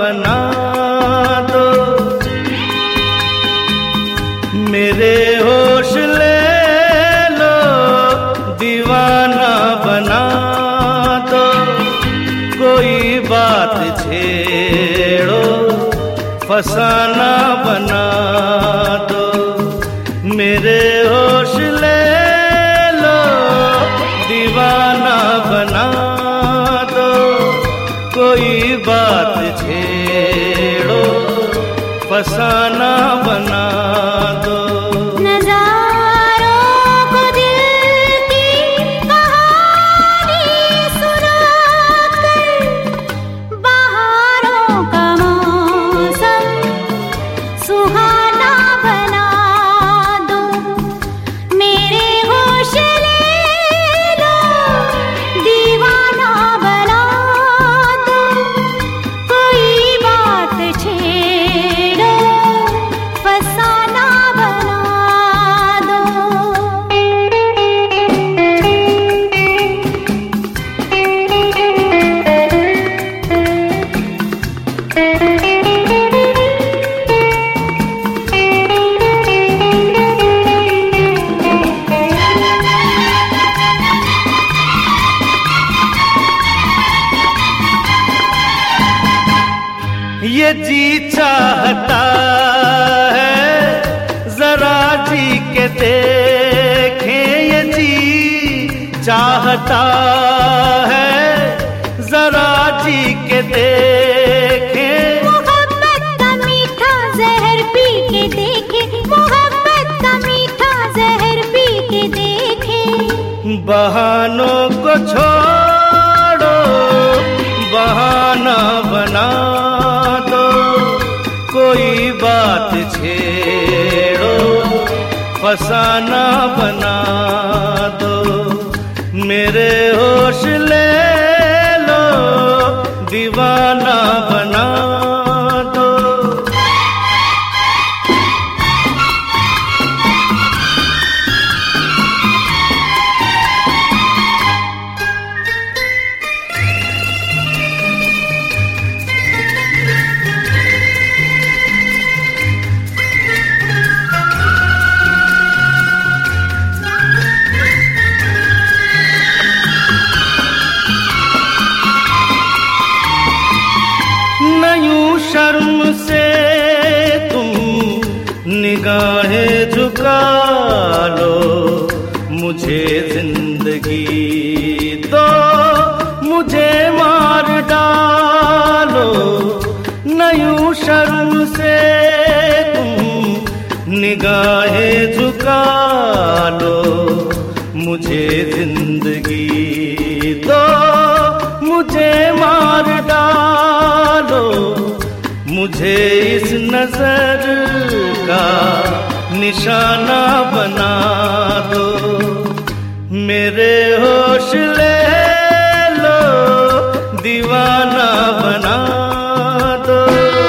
बना दो, मेरे होश ले लो, दीवाना बना दो। कोई बात छेड़ो, फसाना बना दो, मेरे होश ले लो, दीवाना बना दो। कोई बात छेड़ो, फसाना बना दो। ये जी चाहता है जरा जी के देखें, ये जी चाहता है जरा जी के देखें। मोहब्बत का मीठा जहर पी के देखें, मोहब्बत का मीठा जहर पी के देखें। बहानों को छोड़ो, बहाना बना दो। कोई बात छेड़ो, फसाना बना दो, मेरे होश ले लो, दीवाना बना दो। शर्म से तुम निगाहें झुका लो, मुझे जिंदगी दो, मुझे मार डालो। न यूं शर्म से तुम निगाहें झुका लो, मुझे जिंदगी दो, मुझे मार डालो। मुझे इस नजर का निशाना बना दो, मेरे होश ले लो, दीवाना बना दो।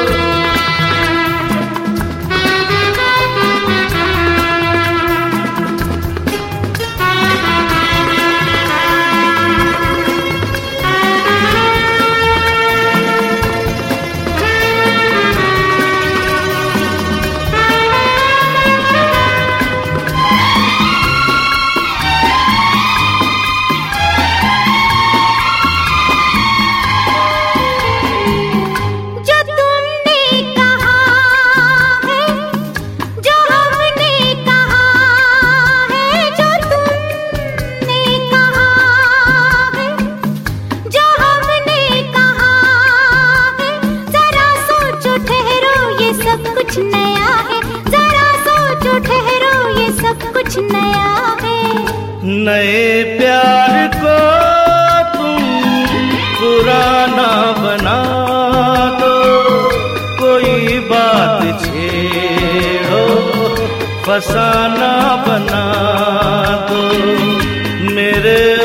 नए प्यार को तुम पुराना बना दो, कोई बात छेड़ो, फसाना बना दो, मेरे